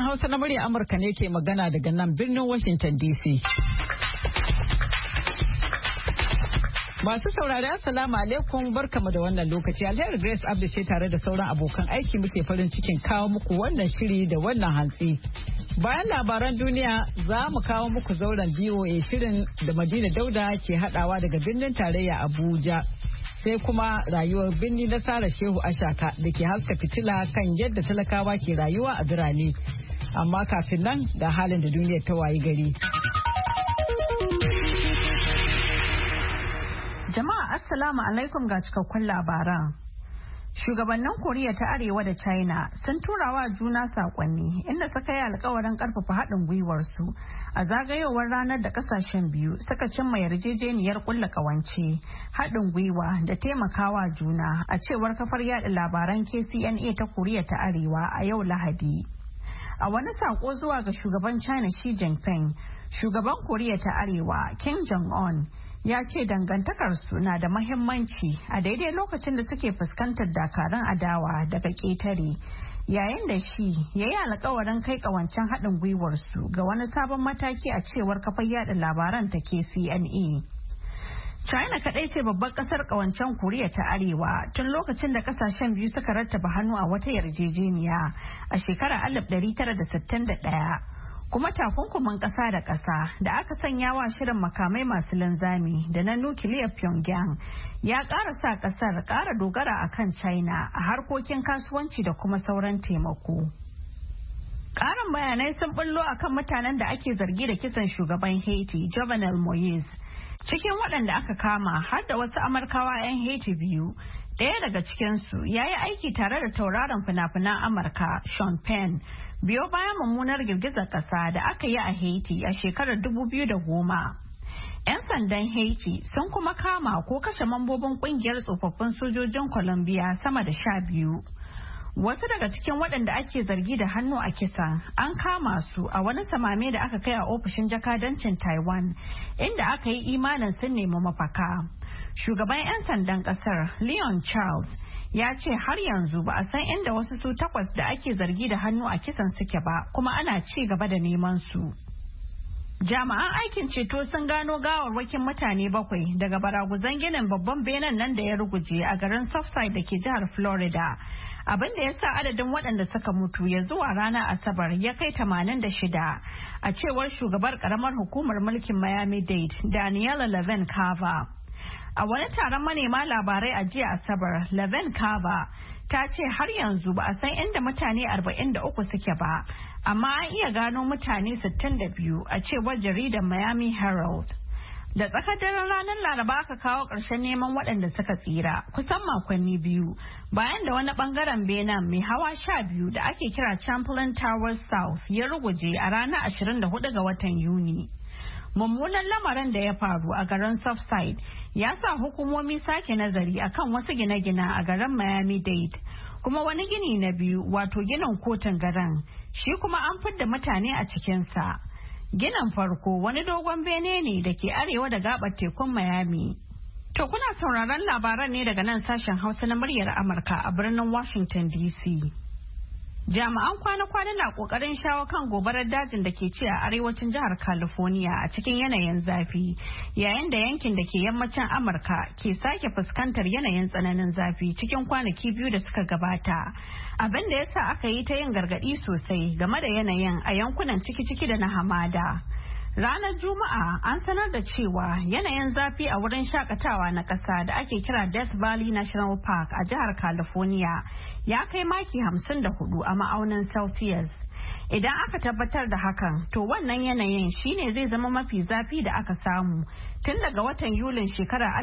Sashen Hausa na murya Amurka ne ke magana daga nan birnin Washington DC. Masu saurari Assalamu alaikum barkamu da wannan lokaci. Alheri Grace Abdi ce tare da sauran abokan aiki muke farin cikin kawo muku wannan shiri da wannan hantsi. Bayan labaran duniya za mu kawo muku zauren BOA shirin da Madina Dauda ke hadawa daga birnin tarayya Abuja. Sai kuma rayuwar birni na Sara Shehu Ashaka da ke haska fitila kan yadda talakawa ke rayuwa a birane. Amma kafin nan da halin da duniyar ta wayi gari. Jama'a Assalamu alaikum ga cikakkun labaran. Shugabannin Koriya ta Arewa da China sun turawa juna sakonni inda suka yi alkawarin karfafa haɗin gwiwarsu a zagayowar ranar da kasashen biyu suka cimma yarjejeniyar kulla kawance haɗin gwiwa da taimakawa juna a cewar kafar yada labaran KCNA ta Koriya ta Arewa a yau Lahadi. A wani sako zuwa ga shugaban China Xi Jinping, shugaban Koriya ta Arewa Kim Jong-un ya ce dangantakarsu na da mahimmanci a daidai lokacin da suke fuskantar dakarun adawa daga ƙetare, yayin da shi ya yi alkawarin kai ƙawancen haɗin gwiwarsu ga wani sabon mataki a cewar kafar yada labaran ta KCNA. China kaɗai ce babbar ƙasar ƙawancen Koriya ta Arewa tun lokacin da ƙasashen biyu suka rattaba hannu a wata yarjejeniya a shekarar 1961. Kuma takunkumin ƙasa da ƙasa da aka sanya wa shirin makamai masu linzami da na nukiliyar Pyongyang ya ƙara sa ƙasar ƙara dogara a kan China a harkokin kasuwanci da kuma sauran taimako. Ƙarin bayanai sun bullo a kan mutanen da ake zargi da kisan shugaban Haiti, Jovenel Moise. Cikin waɗanda aka kama har da wasu Amurkawa 'yan Haiti biyu. Ɗaya daga cikinsu ya yi aiki tare da tauraron fina-finan Amurka, Sean Penn, biyo bayan mummunar girgizar ƙasa da aka yi a Haiti a shekarar 2010. 'Yan sandan Haiti sun kuma kama ko kashe mambobin ƙungiyar tsofaffin sojojin Colombia sama da 12. Wasu daga cikin waɗanda ake zargi da hannu a kisan an kama su a wani samame da aka kai a ofishin jakadancin Taiwan, inda aka yi imanin sun nemi mafaka. Shugaban 'yan sandan ƙasar Leon Charles ya ce har yanzu ba a san inda wasu su 8 da ake zargi da hannu a kisan suke ba, kuma ana ci gaba da neman su. Jami'an aikin ceto sun gano gawarwakin mutane 7 daga baraguzan ginin babban benen nan da ya ruguje a garin Surfside da ke jihar Florida. Abin da ya sa adadin waɗanda suka mutu ya zuwa ranar Asabar ya kai 86, a cewar shugabar karamar hukumar mulkin Miami-Dade, Daniela Levin Cava. A wani taron manema labarai a jiya Asabar, Levin Cava ta ce har yanzu ba a san inda mutane 43 suke ba, amma an iya gano mutane 62 a cewar jaridar Miami Herald. Da tsakar daren ranar Laraba aka kawo ƙarshen neman waɗanda suka tsira kusan makonni biyu bayan da wani ɓangaren benen mai hawa 12 da ake kira Champlain Towers South ya ruguje a ranar 24 ga watan Yuni. Mummunan lamarin da ya faru a garin Surfside ya sa hukumomi sake nazari akan wasu gine-gine a garin Miami-Dade, kuma wani gini na biyu wato ginin kotun garin shi kuma an fidda mutane a cikinsa. Ginin farko wani dogon bene ne da ke arewa da gabar tekun Miami. To kuna sauraron labaran ne daga nan sashen Hausa na muryar Amurka a birnin Washington DC. Jami'an kwana-kwana na kokarin shawo kan gobarar dajin da ke ci a arewacin jihar California a cikin yanayin zafi, yayin da yankin da ke yammacin Amurka ke sake fuskantar yanayin tsananin zafi cikin kwanaki 2 da suka gabata. Abin da ya sa aka yi ta yin gargadi sosai game da yanayin a yankunan ciki-ciki da na hamada. Ranar Juma'a an sanar da cewa yanayin zafi a wurin shakatawa na ƙasa da ake kira Death Valley National Park a jihar California ya kai maki 54 a ma'aunin Celsius. Idan aka tabbatar da hakan, to wannan yanayin shine zai zama mafi zafi da aka samu tun daga watan Yulin shekarar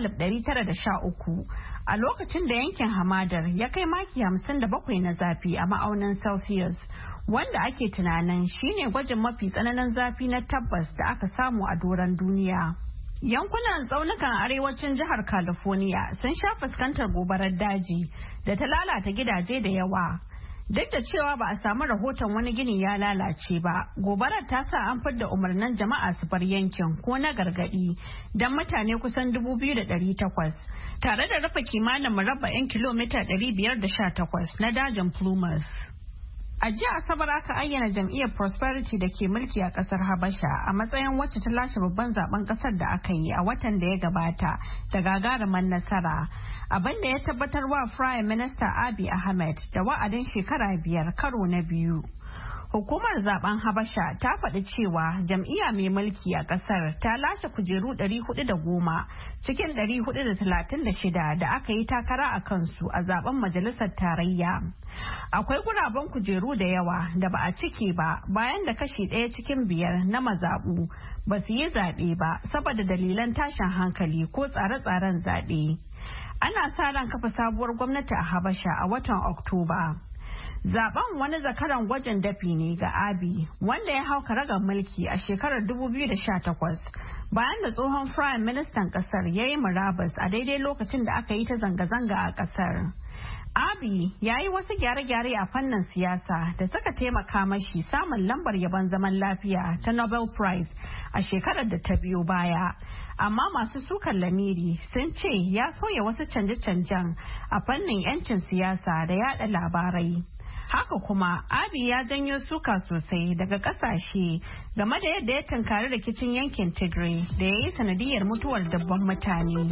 1913, a lokacin da yankin hamadar ya kai maki 57 na zafi a ma'aunin Celsius. Wanda ake tunanin shine gwajin mafi tsananin zafi na tabbas da aka samu a doron duniya. Yankunan tsaunukan arewacin jihar California sun sha fuskantar gobarar daji da ta lalata gidaje da yawa. Duk da cewa ba a samu rahoton wani gini ya lalace ba, gobarar ta sa an fidda umarnin jama'a su bar yankin ko na gargadi don mutane kusan 2,800 tare da rufe kimanin murabba'in kilomita 518 na dajin Plumas. A jiya Asabar aka ayyana jam'iyyar Prosperity da ke mulki a kasar Habasha a matsayin wacce ta lashe babban zaben kasar da aka yi a watan da ya gabata da gagarumin nasara. Abin da ya tabbatar wa Prime Minister Abiy Ahmed da wa'adin shekara 5 karo na biyu. Hukumar zaben Habasha ta faɗi cewa jam'iyya mai mulki a ƙasar ta lashe kujeru 410 cikin 436 da aka yi takara a kansu a zaben majalisar tarayya. Akwai guraben kujeru da yawa da ba a cike ba bayan da kashi 1 cikin 5 na mazaɓu ba su yi zaɓe ba saboda dalilan tashin hankali ko tsare-tsaren zaɓe. Ana sa ran kafa sabuwar gwamnati a Habasha a watan Oktoba. Zaben wani zakaran gwajin dafi ne ga Abiy wanda ya hau karagar mulki a shekarar 2018 bayan da tsohon Prime Ministan kasar ya yi murabus a daidai lokacin da aka yi ta zanga-zanga a kasar. Abiy ya yi wasu gyare-gyare a fannin siyasa da suka taimaka mashi samun lambar yabon zaman lafiya ta Nobel Prize a shekarar da ta biyo baya. Amma masu sukan lamiri sun ce ya soya wasu canje-canjen a fannin 'yancin siyasa da yada labarai. Haka kuma Abiy ya janyo suka sosai daga kasashe game da yadda ya tunkari rikicin yankin Tigray da ya yi sanadiyar mutuwar dabban mutane.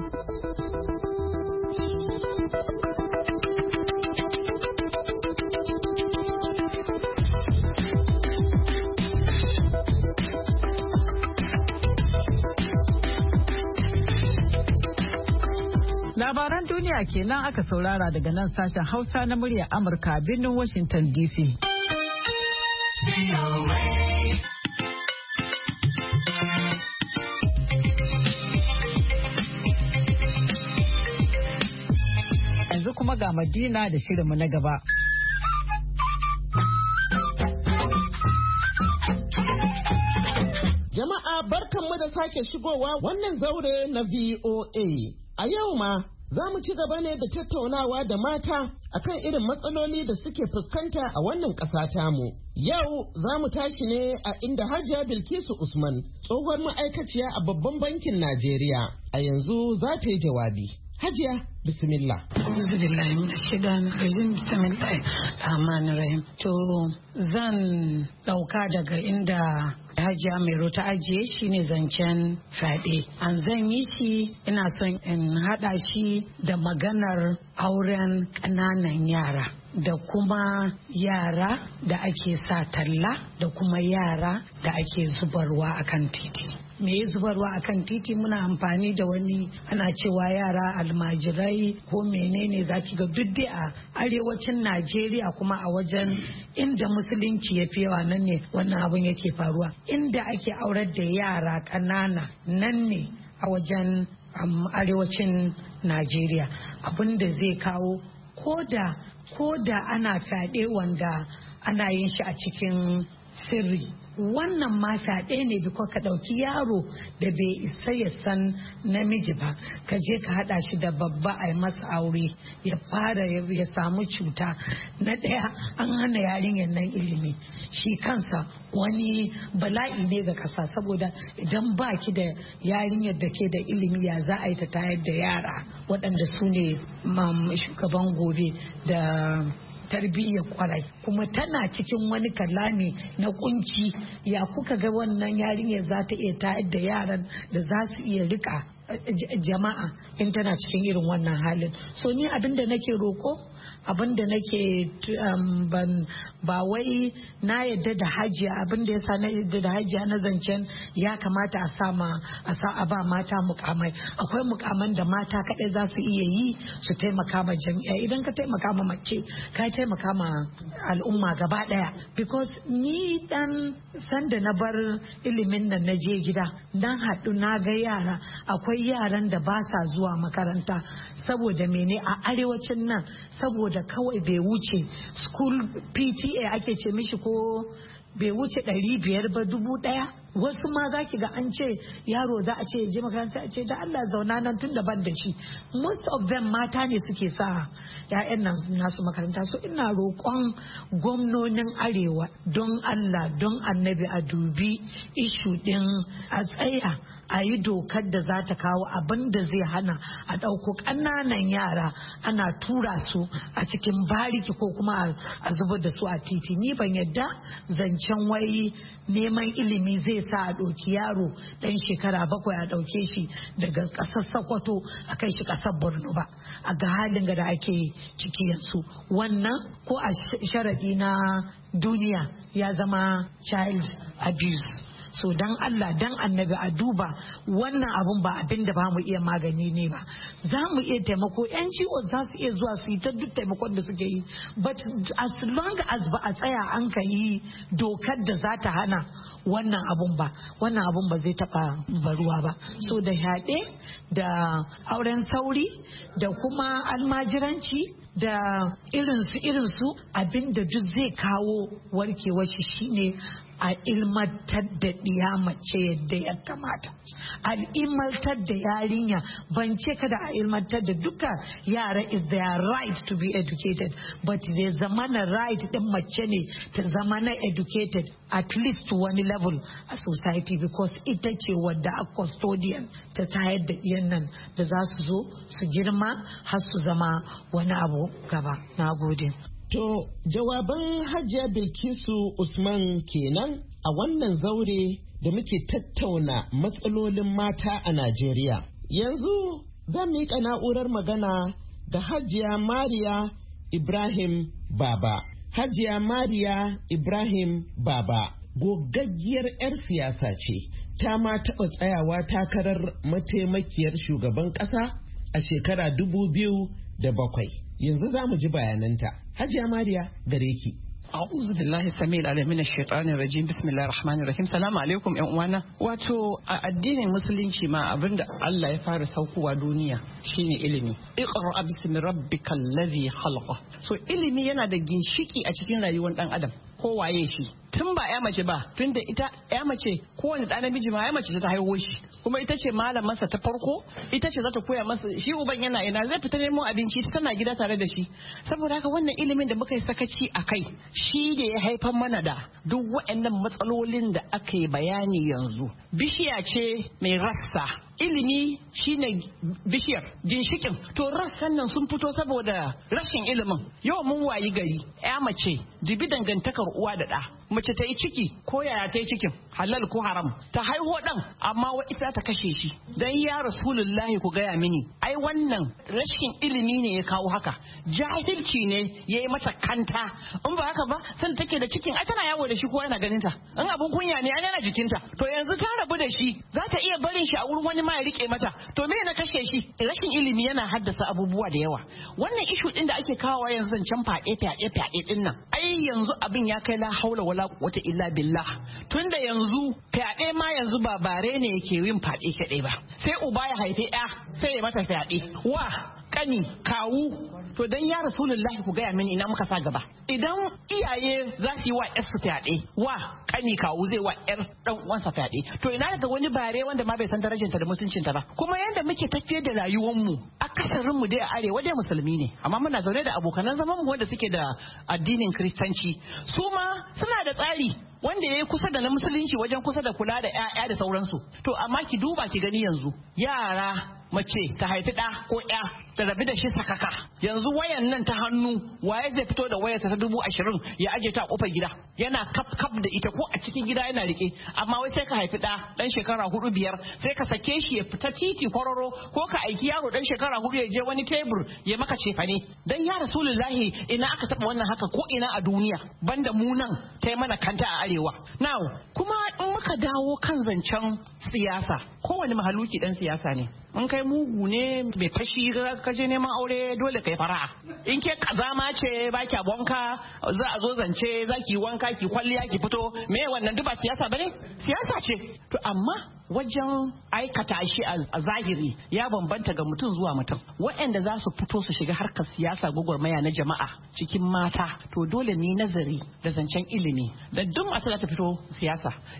Labaran duniya kenan aka saurara daga nan sashen Hausa na muryar Amurka birnin Washington DC. Yanzu kuma ga Madina da shirinmu na gaba. Jama'a barkanmu da sake shigowa wannan zaure na VOA. A yau ma za mu ci gaba ne da tattaunawa da mata akan irin matsaloli da suke fuskanta a wannan ƙasa tamu. Yau za mu tashi ne a inda Hajiya Bilkisu Usman, tsohuwar ma'aikaciya a babban bankin Najeriya, a yanzu za ta yi jawabi. Hajiya, bismillah. Bismillahirrahmanirrahim. To zan ɗauka daga inda Hajiya Mairo ta ajiye shi ne zancen fyaɗe. An zan yi shi ina son in haɗa shi da maganar auren ƙananan yara. Da kuma yara da ake sa talla da kuma yara da ake zubarwa akan titi. Me zubarwa akan titi muna amfani da wani ana cewa yara almajirai ko menene zaki ga duk dai a arewacin Najeriya kuma a wajen inda musulunci ya fi yawa nan ne wannan abun yake faruwa. Inda ake aurar da yara ƙanana nan ne a wajen arewacin Najeriya. Abin da zai kawo ko da ana fyaɗe wanda ana yin shi a cikin sirri. Wannan ma fyaɗe ne da ka ɗauki yaro da bai isa ya san namiji ba ka je ka haɗa shi da babba a masa aure ya fara ya samu cuta. Na ɗaya an hana yarinyar nan ilimi, shi kansa wani bala'i ne ga ƙasa, saboda idan ba ki da yarinyar da ke da ilimi ya za a yi ta tayar da yara waɗanda su ne shugaban gobe da tarbiyyar kwarai, kuma tana cikin wani kalami na kunci. Ya kuka ga wannan yarinyar za ta iya tayar da yaran da za su iya rika jama'a in tana cikin irin wannan halin? So ni abinda nake roko, abinda nake ba wai na yadda da hajiya, abinda yasa na yadda da hajiya na zancen ya kamata a ba mata mukamai. Akwai mukaman da mata kadai za su iya yi su taimaka ma jami'a. Idan ka taimaka ma mace ka taimaka ma al'umma gaba daya. Because ni dan sanda na bar ilimin nan na je gida dan haɗu na ga yara, akwai yaran da ba sa zuwa makaranta saboda mene a arewacin nan, saboda kawai bai wuce school PTA ake ce mishi, ko bai wuce 500 ba 1000 wasu ma za ki ga an ce yaro za a ce je makaranta a ce da Allah zauna nan tun da ban da shi. Most of them mata ne suke sa ƴaƴan nan nasu makaranta. So ina roƙon gwamnonin arewa don Allah don annabi a dubi ishu din a tsaya a yi dokar da za ta kawo abin da zai hana a ɗauko ƙananan yara ana tura su a cikin bariki ko kuma a zubar da su a titi. Ni ban yadda zancen wai neman ilimi zai sa a ɗauki yaro ɗan shekara 7 a ɗauke shi daga ƙasar Sokoto a kai shi ƙasar Borno ba a ga halin da ake ciki yanzu. Wannan ko a sharaɗi na duniya ya zama child abuse. So dan Allah dan annabi a duba wannan abun ba abin da ba mu iya magani ne ba. Za mu iya taimako, yan ciwo za su iya zuwa su yi ta duk taimakon da suke yi, but as long as ba a tsaya an ka yi dokar da za ta hana wannan abun ba zai taba baruwa ba. So da yaɗe da auren sauri da kuma almajiranci da irinsu abinda duk zai kawo warkewar shi shine a ilmantar da ɗiya mace yadda ya kamata, a ilmantar da yarinya. Ban ce kada a ilmantar da duka yara is their right to be educated, but zai zama na right din mace ne ta zama na educated at least to wani level a society, because ita ce wadda a custodian ta tayar da ɗiyan nan da za su zo su girma har su zama wani abu gaba. Na gode. To, jawaban Hajiya Bilkisu Usman kenan a wannan zaure da muke tattauna matsalolin mata a Najeriya. Yanzu zan miƙa na'urar magana ga Hajiya Mariya Ibrahim Baba. Hajiya Mariya Ibrahim Baba gogaggiyar 'yar siyasa ce, ta ma taɓa tsayawa takarar mataimakiyar shugaban ƙasa a shekara 2007. Yanzu za mu ji bayananta. Hajiya Mariya gare ki. A'udhu billahi samil alim minash shaitanir rajim. Bismillahir rahmanir rahim. Salamu alaikum ƴan uwana. Wato a addinin musulunci ma abinda Allah ya fara saukowa duniya shine ilimi. Iqra bismi rabbikal ladhi khalaqa. So ilimi yana da ginshiki a cikin rayuwar dan adam. Ko waye shi? Tun ba ya mace ba, tun da ita ya mace kowane ɗan namiji ma ya mace ta haihuwa shi, kuma ita ce malamarsa ta farko, ita ce za ta koya masa. Shi uban yana ina zai fita nemo abinci, ta tana gida tare da shi. Saboda haka wannan ilimin da muka yi sakaci a kai shi da ya haifar mana da duk waɗannan matsalolin da aka yi bayani yanzu. Bishiya ce mai rassa, ilimi shine bishiyar ginshikin, to rassan nan sun fito saboda rashin ilimin. Yau mun wayi gari ya mace dibi dangantakar uwa da ɗa. Mace ta yi ciki ko yaya ta yi cikin halal ko haram ta haihuwa ɗan, amma wa isa ta kashe shi. Dan ya rasulullahi ku gaya mini, ai wannan rashin ilimi ne ya kawo haka, jahilci ne ya yi mata kanta. In ba haka ba san take da cikin ai tana yawo da shi ko yana ganin ta, in abun kunya ne ai yana jikinta. To yanzu ta rabu da shi, za ta iya barin shi a wurin wani ma ya rike mata, to me na kashe shi? Rashin ilimi yana haddasa abubuwa da yawa. Wannan ishu din da ake kawo yanzu zancen fyaɗe din nan, ai yanzu abin ya kai la haula wala quwwata illa billah. Tunda yanzu fyaɗe ma yanzu ba bare ne yake yin fyaɗe kaɗai ba, sai uba ya haife ya sai ya mata fyaɗe, wa kani kawu. To dan ya rasulullahi ku gaya mini ina muka sa gaba. Idan iyaye za su yi wa yarsu fyaɗe, wa kani kawu zai wa yar dan uwansa fyaɗe, to ina daga wani bare wanda ma bai san darajarta da mutuncinta ba. Kuma yanda muke tafiyar da rayuwar mu, akasarin mu dai a arewa dai musulmi ne, amma muna zaune da abokanan zaman mu wanda suke da addinin kristanci, su ma suna da tsari wanda ya yi kusa da na musulunci wajen kusa da kula da 'ya'ya da sauransu. To amma ki duba ki gani yanzu yara mace ta haifi ɗa ko ya ta rabu da shi sakaka. Yanzu wayan nan ta hannu, waye zai fito da wayarsa ta 20,000 ya aje ta a kofar gida yana kap da ita, ko a cikin gida yana rike. Amma wai sai ka haifi ɗan shekara 4-5 sai ka sake shi ya fita titi kwararo, ko ka aiki yaro ɗan shekara 4 ya je wani tebur ya maka cefane. Dan ya rasulullahi ina aka taɓa wannan haka ko ina a duniya banda mu nan ta yi mana kanta a arewa. Now kuma in muka dawo kan zancen siyasa, kowane mahaluki ɗan siyasa ne. In kai mugu ne mai fashi ka je neman aure dole kai fara'a. In ke kazama ce ba kya wanka, za a zo zance za ki wanka ki kwalliya ki fito, me wannan duk ba siyasa bane? Siyasa ce. To amma wajen aikata shi a zahiri ya bambanta ga mutum zuwa mutum. Waɗanda za su fito su shiga harkar siyasa gwagwarmaya na jama'a cikin mata, to dole ne nazari da zancen ilimi. Da duk masu za ta fito siyasa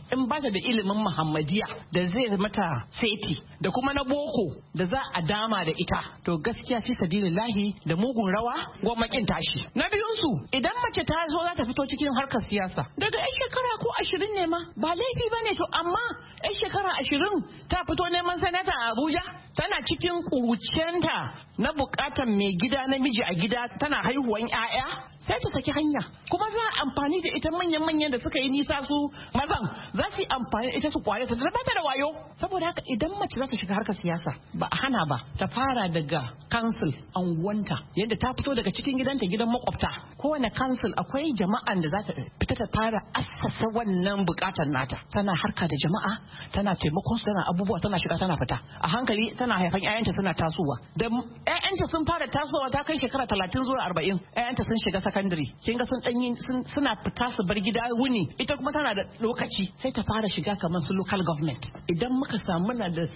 in ba ta da ilimin Muhammadiya da zai mata seti da kuma na boko da za a dama da ita, to gaskiya fi sabilillahi da mugun rawa gwamnatin tashi. Na biyun su, idan mace ta zo za ta fito cikin harkar siyasa daga 'yan shekara ko 20 ne ma ba laifi bane, to amma 'yan shekara 20 ta fito neman sanata a Abuja tana cikin kuruciyanta na bukatar mai gida namiji a gida, tana haihuwan 'ya'ya, sai ta saki hanya. Kuma za a amfani da ita manyan da suka yi nisa su mazan za su yi amfani da ita su kware ta da bata da wayo. Saboda haka idan mace za ta shiga harkar siyasa ba a hana ba ta fara daga council anguwanta, yadda ta fito daga cikin gidanta gidan makwabta. Kowane council akwai jama'an da za ta fita ta fara assasa wannan bukatar nata. Tana harka da jama'a, tana taimakon su, tana abubuwa, tana shiga tana fita. A hankali tana haifan 'ya'yanta suna tasowa. Da 'ya'yanta sun fara tasowa ta kai shekara 30 zuwa 40, 'ya'yanta sun shiga secondary. Kin ga sun danyi suna fita su bar gida wuni, ita kuma tana da lokaci sai ta fara shiga kamar su local government. Idan muka samu na da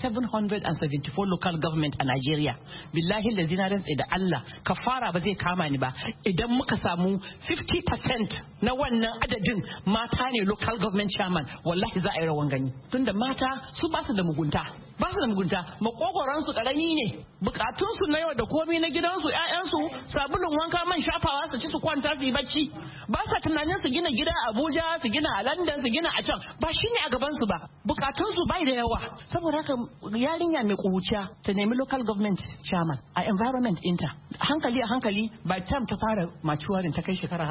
774 local government a Najeriya, billahi da zinarin da Allah ka fara ba zai kama ni ba. Idan muka samu 50% na wannan adadin mata ne local government chairman, wallahi za a yi rawan gani. Tunda mata su ba su da mugunta, makogoron su karami ne, bukatun su na yau da komai na gidansu, 'ya'yansu, sabulun wanka, man shafawa, su ci su kwanta su yi bacci. Ba sa tunanin su gina gida a Abuja, su gina a London, su gina a can, ba shine a gaban su ba. Bukatun su bai da yawa. Saboda haka yarinya mai kuruciya ta nemi local government chairman a environment inta. A hankali by time ta fara maturing ta kai shekara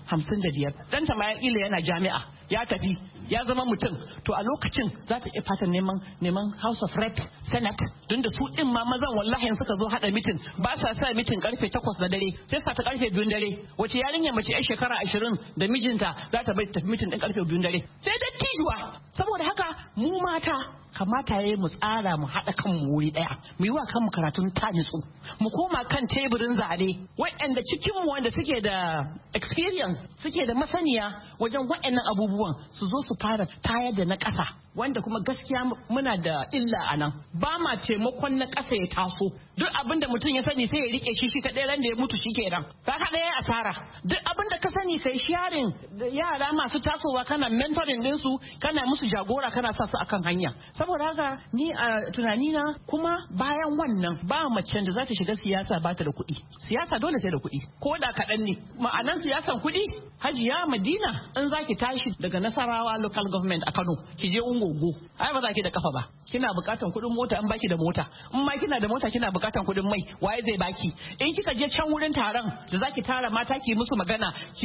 55, dan ta ma yana jami'a, ya tafi ya zama mutum, to a lokacin za ta iya fatan neman House of Rep, Senate, don da su din ma mazan wallahi in suka zo hada mitin ba sa sa mitin karfe 8 na dare, sai sa ta karfe 2 dare. Wace yarinya mace yar shekara 20 da mijinta za ta bai tafi mitin din karfe 2 dare? Sai dattijuwa. Saboda haka mu mata kamata yayi mu tsara mu haɗa kanmu wuri ɗaya, mu yi wa kanmu karatun ta nitsu, mu koma kan teburin zane waɗanda cikin mu wanda suke da experience, suke da masaniya wajen waɗannan abubuwan, su zo su fara tayar da na ƙasa, wanda kuma gaskiya muna da illa a nan. Ba ma taimakon na ƙasa ya taso. Duk abin da mutum ya sani sai ya rike shi kaɗai, ran da ya mutu shi kenan ka kaɗa ya asara. Duk abin da ka sani kai sharing da yara masu tasowa, kana mentoring ɗinsu, kana musu jagora, kana sa su akan hanya. Saboda haka ni a tunanina, kuma bayan wannan ba macen da za ta shiga siyasa ba ta da kuɗi. Siyasa dole sai da kuɗi, ko da kaɗan ne. Ma'anan siyasan kuɗi, Hajiya Madina, in za ki tashi daga Nasarawa local government a Kano ki je Ungogo, ai ba za ki da kafa ba, kina buƙatan kuɗin mota. In baki da mota, in ma kina da mota kina buƙatan kuɗin mai, waye zai baki? In kika je can wurin taron da za ki tara mata, ki musu magana, ki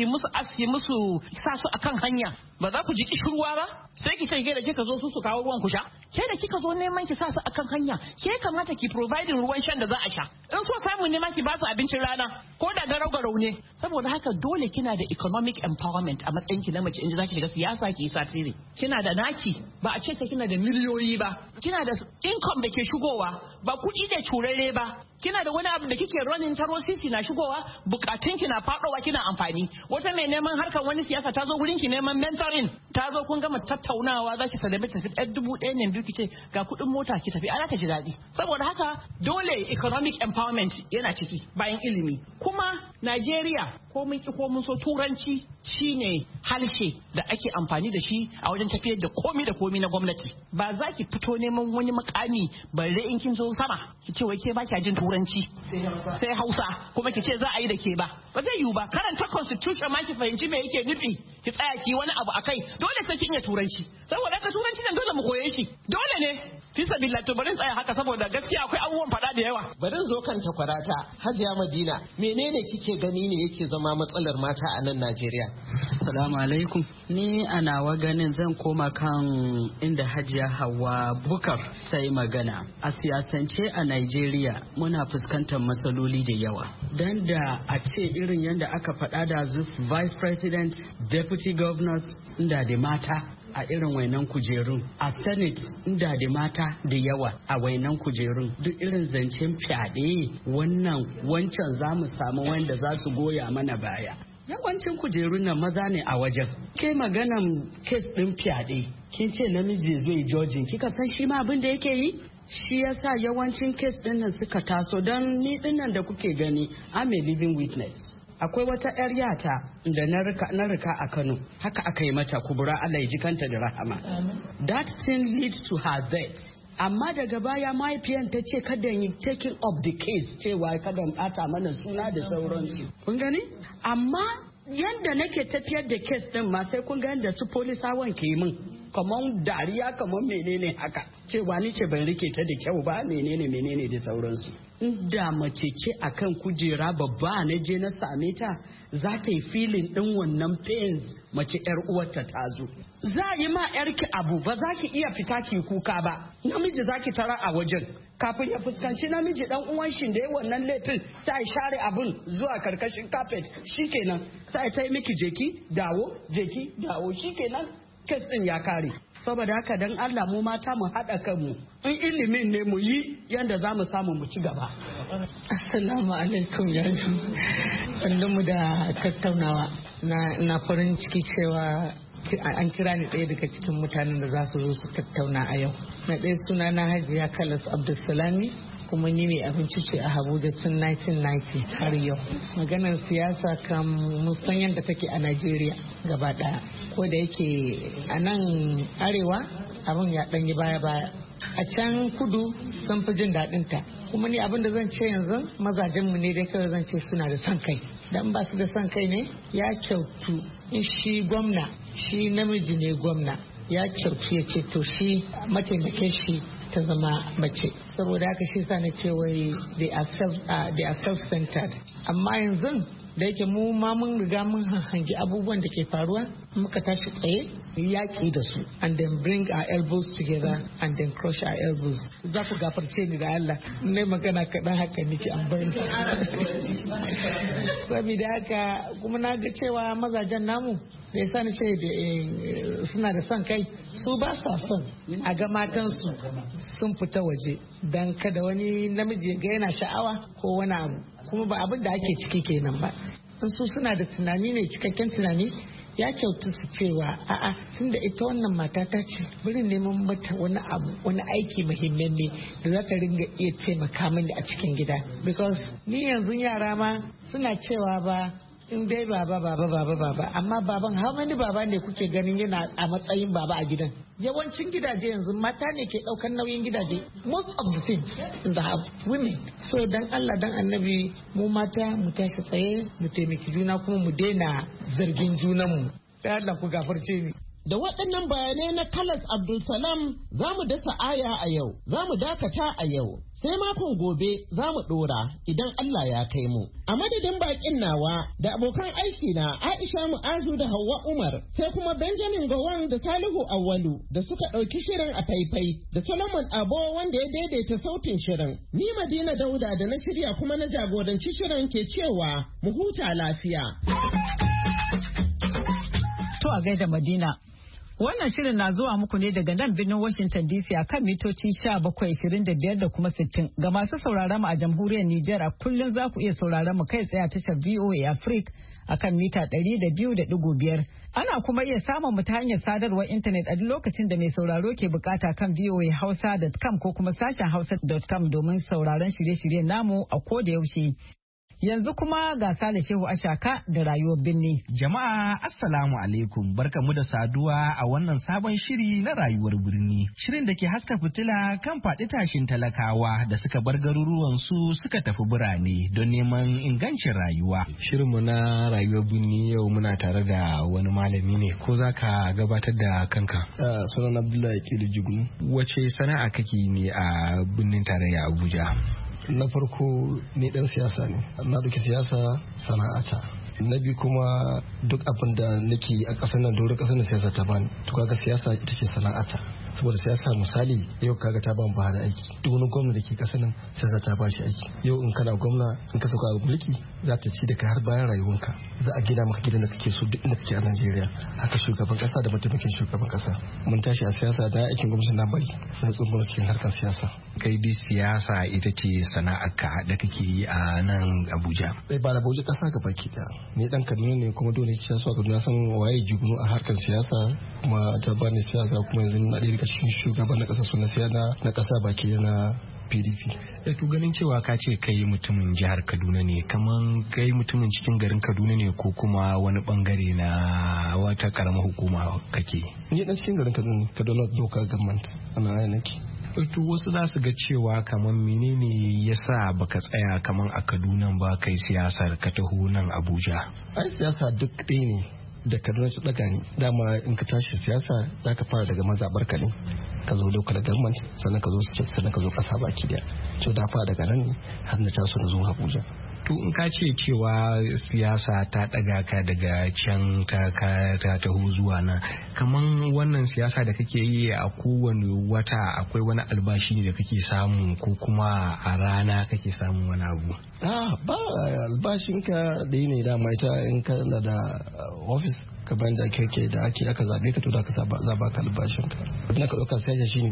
musu sa su akan hanya, ba za ku ji kishirwa ba? Sai ki ce da kika zo su kawo ruwan ku sha. Ke da kika zo neman ki sa su akan hanya, ke kamata ki providing ruwan shan da za a sha. In so samu ne ma ki ba su abincin rana, ko da garau ne. Saboda haka dole kina da economic empowerment a matsayin ki na mace, in za ki shiga siyasa ki yi tasiri. Kina da naki, ba a ce ta kina da miliyoyi ba. Kina da income da ke shigowa, ba kuɗi da curare ba. Kina da wani abu da kike running taro sisi na shigowa, bukatun ki na faɗowa, kina amfani. Wata mai neman harkar wani siyasa ta zo wurin ki neman mentoring, ta zo kun gama tattaunawa, za ki salame ta 1,000 ne biyu, ki ce ga kuɗin mota ki tafi, ana ta ji daɗi. Saboda haka dole economic empowerment yana ciki bayan ilimi. Kuma Najeriya, ko mun ki ko mun so, turanci shine harshe da ake amfani da shi a wajen tafiyar da komi na gwamnati. Ba za ki fito neman wani makami bare in kin zo sama ki ce wai ke ba ki jin turanci sai Hausa, kuma ki ce za a yi da ke ba zai yiwu ba. Karanta constitution ma ki fahimci me yake nufi, ki tsaya ki wani abu akai, dole sai kin iya turanci. Saboda haka turanci nan dole mu koye shi, dole ne. Fi sabilla, to bari tsaya haka saboda gaskiya akwai abubuwan faɗa da yawa. Bari zo kan takwarata Hajiya Madina, menene kike gani ne yake zama matsalar mata a nan Najeriya? Assalamu alaikum. Ni a nawa ganin zan koma kan inda Hajiya Hauwa Bukar ta yi magana. A siyasance a Najeriya muna fuskantar matsaloli da yawa. Dan da a ce irin yadda aka faɗa da vice president, deputy governors, inda da mata a irin wainan kujerun, a senate inda da mata da yawa a wainan kujerun, duk irin zancen fyaɗe wancan za mu samu wanda za su goya mana baya. Yawancin kujerun nan maza ne a wajen. Ke maganan kes ɗin fyaɗe, kin ce namiji zai jojin, kika san shi ma abin da yake yi? Shi yasa yawancin kes ɗin nan suka taso, don ni ɗin nan da kuke gani, I'm a living witness. akwai wata 'yar yata da na rika a Kano, haka aka yi mata kubura, Allah ya ji kanta da rahama. That thing lead to her death. Amma daga baya mahaifiyar ta ce kada yi taking up the case, cewa kada ɓata mana suna da sauransu. Kun gani? Amma yanda nake tafiyar da case din ma sai kun ga yanda su polisawan ke min. Kamar dariya kamar menene haka, cewa ni ce ban rike ta da kyau ba, menene da sauransu. Inda mace ce akan kujera babba na je na same ta, za ta yi filin din wannan pains mace 'yar uwarta ta zo. Za yi ma 'yarki abu ba za ki iya fita ki kuka ba, namiji za ki tara a wajen. Kafin ya fuskanci namiji dan uwan shi da ya wannan laifin, sai share abun zuwa karkashin carpet, shikenan sai ta yi miki jeki dawo shikenan kes din ya kare. Saboda haka dan Allah mu mata mu haɗa kanmu, in ilimin ne mu yi yanda za mu samu mu ci gaba. Assalamu alaikum yanzu, mu da tattaunawa na farin ciki cewa an kira ni ɗaya daga cikin mutanen da za su zo su tattauna a yau. Na ɗaya suna na Hajiya Kalas Abdulsalami, kuma ni mai abinci ce a Abuja tun 1990 har yau. Maganar siyasa kan mun san yadda take a Najeriya gaba ɗaya. Ko da yake a nan arewa abin ya ɗanyi baya-baya. A can kudu sun fi jin daɗin ta. Kuma ni abin da zan ce yanzu mazajenmu ne dai kawai zan ce suna da son kai. Dan ba su da son kai ne ya kyautu in shi gwamna, shi namiji ne gwamna, ya kyautu ya ce to shi mataimakin shi ta zama mace. Saboda haka shi sa na ce wai they are self-centered. Amma yanzu da yake mu ma mun riga mun hangi abubuwan da ke faruwa, muka tashi tsaye yaƙi da su, and then bring our elbows together and then crush our elbows. Za ku gafarce ni da Allah, ne magana kaɗan haka nake an bari. Saboda haka kuma na ga cewa mazajen namu da ya sani ce suna da son kai, su ba sa son a ga matansu sun fita waje don kada wani namiji ga yana sha'awa ko wani abu, kuma ba abin da ake ciki kenan ba. In su suna da tunani ne, cikakken tunani, ya kyautu su cewa a'a tun da ita wannan mata ta ce bari neman mata wani abu, wani aiki muhimmin ne da za ta ringa iya taimaka mini a cikin gida, because ni yanzu yara ma suna cewa ba in dai baba amma baban how many baba ne kuke ganin yana a matsayin baba a gidan? Yawancin gidaje yanzu mata ne ke daukan nauyin gidaje, most of the things in the house women. So dan Allah dan annabi mu mata mu tashi tsaye mu taimaki juna kuma mu daina zargin junanmu. Sai Allah ku gafarce ni. Da waɗannan bayanai na Kalas Abdulsalam za mu dasa aya a yau, za mu dakata a yau, sai makon gobe za mu ɗora idan Allah ya kai mu. A madadin baƙin nawa da abokan aiki na Aisha Mu'azu da Hauwa Umar, sai kuma Benjamin Gowon da Salihu Awwalu da suka ɗauki shirin a faifai, da Solomon Abo wanda ya daidaita sautin shirin. Ni Madina Dauda da na shirya kuma na jagoranci shirin ke cewa mu huta lafiya. To a gaida Madina. Wannan shirin na zuwa muku ne daga nan birnin Washington DC a kan mitoci 1725 da kuma 60. Ga masu sauraron mu a jamhuriyar Nijar a kullum za ku iya sauraron mu kai tsaye a tashar VOA Africa a kan mita 200.5. Ana kuma iya samun mu ta hanyar sadarwar intanet a duk lokacin da mai sauraro ke bukata kan voahausa.com ko kuma sashen hausa.com domin sauraron shirye-shiryen namu a koda yaushe. Yanzu kuma ga Sale Shehu Ashaka da rayuwar birni. Jama'a Assalamu alaikum, barkamu da saduwa a wannan sabon shiri na rayuwar birni. Shirin da ke haska fitila kan faɗi tashin talakawa da suka bar garuruwan su suka tafi birane don neman ingancin rayuwa. Shirinmu na rayuwar birni yau muna tare da wani malami ne, ko za ka gabatar da kanka? Sunan Abdullahi Kilu Jigunu. Wace sana'a kake ne a birnin tarayya Abuja? Na farko ni dan siyasa ne, na ɗauki siyasa sana'ata. Na biyu kuma duk abin da nake a ƙasar nan doron ƙasar nan siyasa ta bani, to kaga siyasa ita ce sana'ata. Saboda siyasa misali yau kaga ta ban ba da aiki, duk wani gwamna da ke ƙasar nan siyasa ta ba shi aiki. Yau in kana gwamna in ka sauka mulki za ta ci da kai har bayan rayuwarka, za a gina maka gidan da kake so duk inda kake a Najeriya. Haka shugaban ƙasa da mataimakin shugaban ƙasa, mun tashi a siyasa da aikin gwamnati na bari na tsumbar cikin harkar siyasa. Kai dai siyasa ita ce sana'arka da kake yi a nan Abuja? Ba da Abuja ƙasa ga baki ɗaya. Ni dan Kaduna ne kuma dole ci so Kaduna san waye Jigunu a harkar siyasa, kuma ta bani siyasa kuma yanzu na ɗaya daga cikin shugaban na ƙasa na ƙasa baki na PDP. To ganin cewa ka ce kai mutumin jihar Kaduna ne, kaman kai mutumin cikin garin Kaduna ne ko kuma wani bangare na wata karamar hukuma kake? Ni dan cikin garin Kaduna local government ana yana nake. To wasu za su ga cewa kaman menene yasa baka tsaya kaman a Kaduna ba kai siyasar ka taho nan Abuja? Ai siyasa duk ɗaya ne da Kaduna ta daga ni. Dama in ka tashi siyasa za ka fara daga mazaɓar ka ne. Ka zo local government sannan ka zo state sannan ka zo ƙasa baki daya. To da fara daga nan har na taso na zo Abuja. To in ka ce cewa siyasa ta daga ka daga can ta taho zuwa nan, kaman wannan siyasa da kake yi a kowane wata akwai wani albashi ne da kake samu ko kuma a rana kake samun wani abu? Ba albashin ka da ne dama ita in ka da office ka bayan da ake da aka zabe ka to da ka zaba ka albashin ka. Na ka ɗauka siyasa shine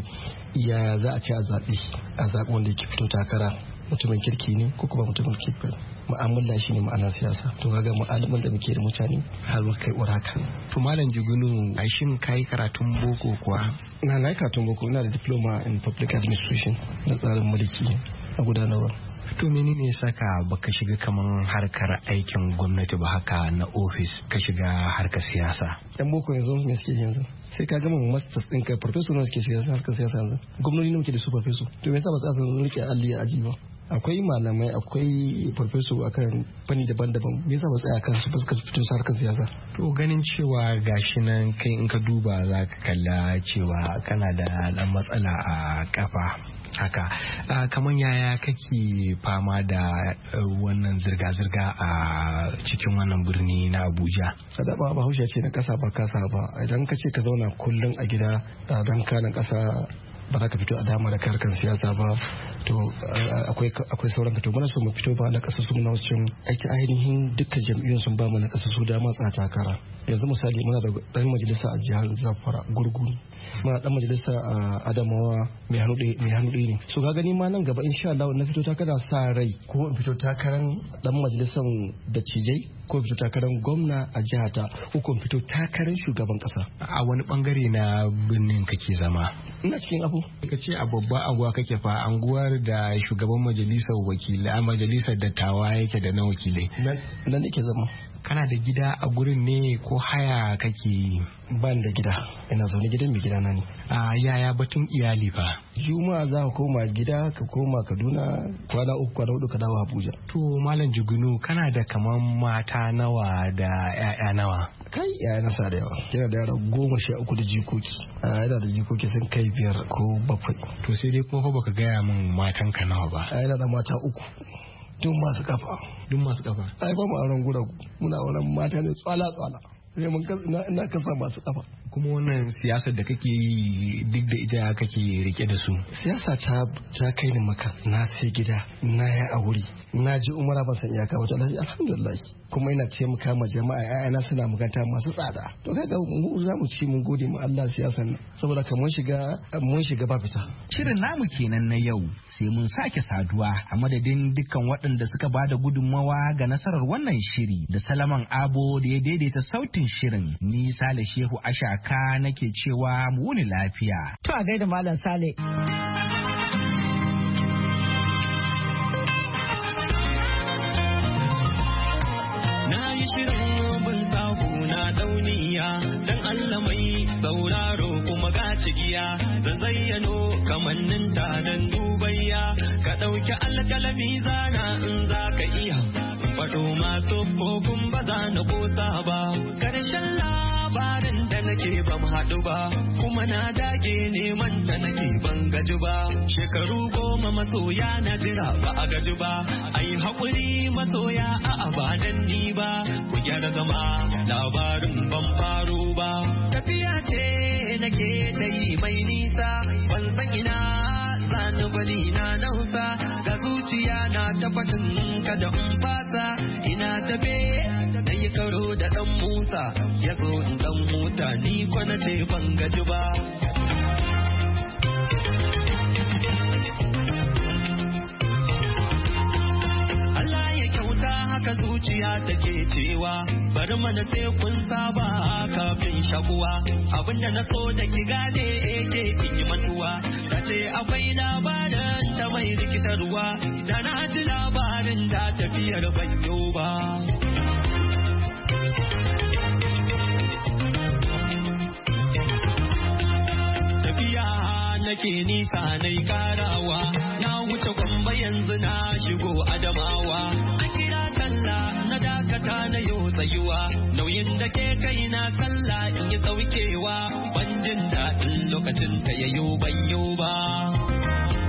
ya za a ce a zaɓi wanda yake fito takara mutumin kirki ne ko kuma mutumin kirki. Mu'amala shine ma'anar siyasa. To kaga mu'amalar da muke da mutane har kai uraka. To Malam Jigunu, ai shin kai karatun boko kuwa? Na yi karatun boko, ina da diploma in public administration na tsarin mulki na gudanarwa. To menene saka baka shiga kaman harkar aikin gwamnati ba haka na ofis ka shiga harkar siyasa? Yan boko yanzu me suke yanzu? Sai ka gama masters ɗin kai professor ne suke shiga harkar siyasa yanzu. Gwamnati ne muke da su professor. To me yasa ba su san rike alli a aji ba? Akwai malamai, akwai professor akan fanni daban-daban. Me yasa ba tsaya kan su ba suka fito su harkar siyasa? To ganin cewa gashi nan kai in ka duba za ka kalla cewa kana da ɗan matsala a kafa. Haka kamar yaya kake fama da wannan zirga-zirga a cikin wannan birni na Abuja? Kada ba Bahaushe ce na kasa ba kasa ba. Idan ka ce ka zauna kullum a gida dan kana kasa ba za ka fito a dama da harkar siyasa ba, to akwai sauran ka. To muna so mu fito ba na kasa su na wasu ainihin dukkan jam'iyyun sun ba mu na kasa su dama tsaya takara. Yanzu misali muna da dan majalisa a jihar Zamfara Gurgu, muna dan majalisa a Adamawa mai hannu ɗaya ne. So ka gani ma nan gaba insha Allah na fito takara sa rai ko in fito takaran dan majalisan dattijai ko fito takarar gwamna a jihata ko in fito takarar shugaban kasa. A wani bangare na birnin kake zama? Ina cikin abu. Ka ce a babban anguwa kake fa, anguwar da shugaban majalisar wakilai a majalisar dattawa yake da na wakilai. Nan nake zama. Kana da gida a gurin ne ko haya kake? Ban da gida, ina zaune gidan mai gidana ne. Yaya batun iyali fa? Juma'a za ka koma gida, ka koma Kaduna kwana 3 kwana 4 ka dawo Abuja. To Malam Jigunu, kana da kaman mata nawa da 'ya'ya nawa? Kai 'ya'ya na sa da yawa. Yana da yara 13 da jikoki. Yana da jikoki sun kai 5 ko 7. To sai dai kuma fa baka gaya min matan ka nawa ba. Yana da mata 3. Duk masu kafa. Ai ba mu auren guragu, muna auren mata ne tsala-tsala. Ina kasa masu kafa. Kuma wannan siyasar da kake yi duk da ita kake rike da su? Siyasa ta kai ni maka, na sai gida, na yi aure, na ji umara ban san iyaka wata lafiya alhamdulillah. Kuma ina ce muka ma jama'a ƴaƴana suna maganta masu tsada. To kaga mu za mu ci mun gode mu Allah siyasan nan saboda ka mun shiga ba fita. Shirin namu kenan na yau, sai mun sake saduwa a madadin dukkan waɗanda suka bada gudunmawa ga nasarar wannan shiri da Salaman Abo da ya daidaita sautin shirin. Ni Sale Shehu Ashaka nake cewa mu wuni lafiya. To a gaida Malam Sale. Na yi shirin bin sahu na dauniya don Allah mai sauraro kuma ga cigiya zan zayyano kamannin ta don dubayya ka ɗauki alƙalami zana in za ka iya faɗo masu kofin ba za na ƙosa ba ƙarshen labarin da nake ban haɗu ba kuma na dage neman ta nake ban gaji ba shekaru 10 masoya na jira ba a gaji ba ai haƙuri masoya a abadan ni ba ku gyara zama labarin ban faro ba tafiya ce nake da yi mai nisa ban san ina zani bani na nausa ga zuciya na tabbatin kada in fasa ina tafe na yi karo da ɗan Musa ya zo in ɗan huta ni kwana ce ban gaji ba. Allah ya kyauta haka zuciya take cewa bari mana sai kun saba kafin shakuwa abinda na so da ki gane ake in yi mantuwa ce akwai labarin ta mai rikitarwa, da na ji labarin da tafiyar banyo ba. Tafiya nake nisa nai karawa, na wuce Gombe yanzu na shigo Adamawa. An kira sallah na dakata na yau tsayuwa, nauyin da ke kai na sallah in yi saukewa, ban jin daɗin lokacin ta yayo ban yau ba.